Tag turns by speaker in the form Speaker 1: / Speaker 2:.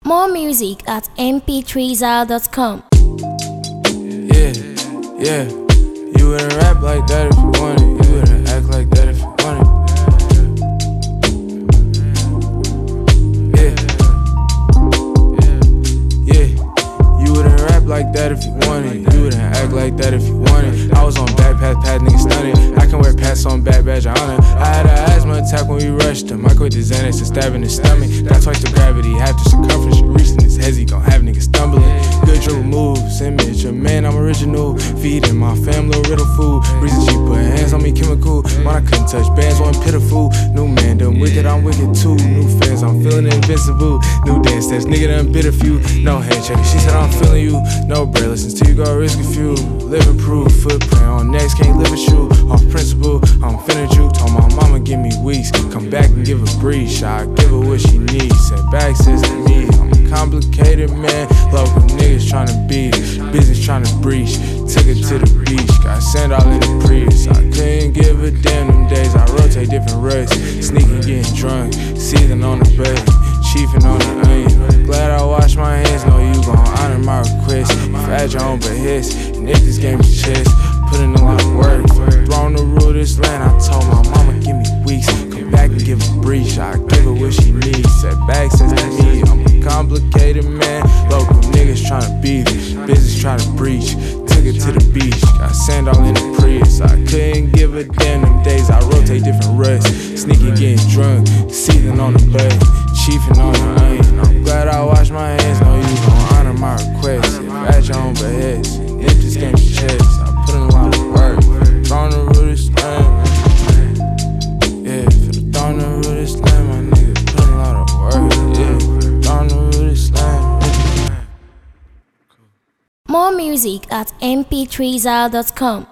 Speaker 1: More music at mp3zal.com.
Speaker 2: Yeah, yeah. You wouldn't rap like that if you wanted. You wouldn't act like that if you wanted. Yeah, yeah. You wouldn't rap like that if you wanted. You wouldn't act like that if you wanted. I was on backpack, niggas stunning. I can wear pats on back badge of honor. I had an asthma attack when we rushed him. I quit the Xanax and stab in his stomach. Got twice the gravity, half the circumference. You reaching his head, he gon' have niggas stumbling. Good dribble moves, image, a man, I'm original. Feeding my family a riddle food. Reason she put hands on me chemical. When I couldn't touch bands, wasn't pitiful. New man, them wicked, I'm wicked too. New fans, I'm feeling invincible. New dance steps, nigga done bit a few. No handshake, she said I'm feeling you. No bread, listen till you go risk a few. Living proof, footprint on necks, can't live with you. Off principle, I'm finna juke. Told my mama give me weeks. Come back and give her breeze. I give her what she needs. Setback says to me, I'm a complicated man. Local niggas tryna beat it, business tryna breach. Took it to the beach, got sand all in the Prius. I couldn't give a damn them days. I rotate different ruts, sneaking, getting drunk, seething on the bed, chiefing on the onion. Glad I washed my hands, know you gon' honor my request. If at your own behest, and if this game is chess, put in a lot of work. Throwing the rule of this land, I told my mama give me weeks. Come back and give a breach, I give her what she needs. Setback says to me, I'm a complicated man. Local niggas tryna beat it, business tryna breach. Took it to the beach, got sand all in the Prius. I couldn't give a damn them days. I rotate different ruts, sneaking, getting drunk, seething on the bed, chiefing on the onion. I'm glad I washed my hands, know you gon' honor my request. If at your own behest, if this game's chess, I put in a lot of work. Throwing the root of this land, yeah, for the throwing the root of this land, my nigga put in a lot of work, yeah, throwing the root of this land.
Speaker 1: More music at mp3zal.com.